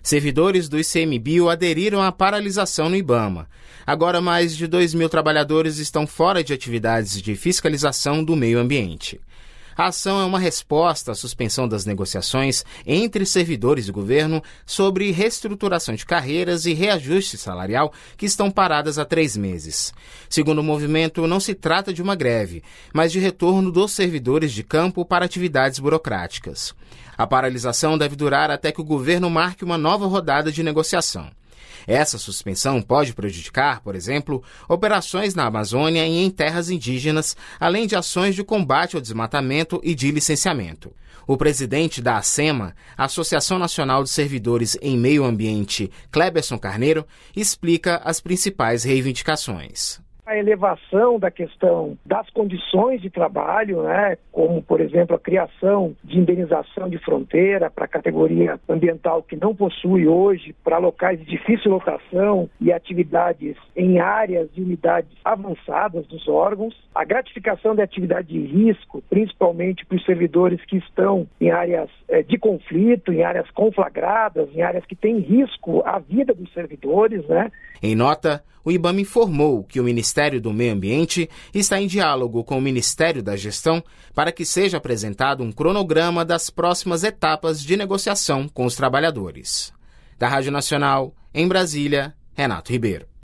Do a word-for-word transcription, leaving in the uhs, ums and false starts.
Servidores do ICMBio aderiram à paralisação no IBAMA. Agora, mais de dois mil trabalhadores estão fora de atividades de fiscalização do meio ambiente. A ação é uma resposta à suspensão das negociações entre servidores do governo sobre reestruturação de carreiras e reajuste salarial que estão paradas há três meses. Segundo o movimento, não se trata de uma greve, mas de retorno dos servidores de campo para atividades burocráticas. A paralisação deve durar até que o governo marque uma nova rodada de negociação. Essa suspensão pode prejudicar, por exemplo, operações na Amazônia e em terras indígenas, além de ações de combate ao desmatamento e de licenciamento. O presidente da ACEMA, Associação Nacional de Servidores em Meio Ambiente, Cleberson Carneiro, explica as principais reivindicações. A elevação da questão das condições de trabalho, né, como, por exemplo, a criação de indenização de fronteira para a categoria ambiental que não possui hoje, para locais de difícil lotação e atividades em áreas e unidades avançadas dos órgãos, a gratificação da atividade de risco, principalmente para os servidores que estão em áreas eh, de conflito, em áreas conflagradas, em áreas que têm risco à vida dos servidores, né? Em nota, o IBAMA informou que o Ministério do Meio Ambiente está em diálogo com o Ministério da Gestão para que seja apresentado um cronograma das próximas etapas de negociação com os trabalhadores. Da Rádio Nacional, em Brasília, Renato Ribeiro.